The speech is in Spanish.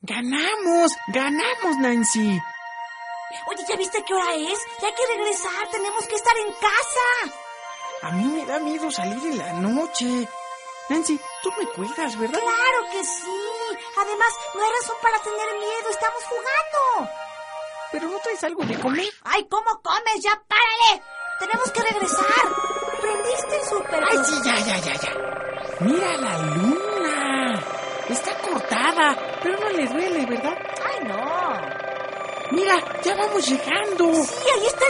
¡Ganamos! ¡Ganamos, Nancy! Oye, ¿ya viste qué hora es? Ya hay que regresar, tenemos que estar en casa. A mí me da miedo salir en la noche. Nancy, tú me cuidas, ¿verdad? Claro que sí. Además, no hay razón para tener miedo, estamos jugando. ¿Pero no traes algo de comer? ¡Ay, cómo comes! ¡Ya párale! Tenemos que regresar. ¿Prendiste el súper? ¡Ay, sí, ya! ¡Mira la luna! Está cortada, pero no le duele, ¿verdad? ¡Ay, no! ¡Mira, ya vamos llegando! Sí, ahí está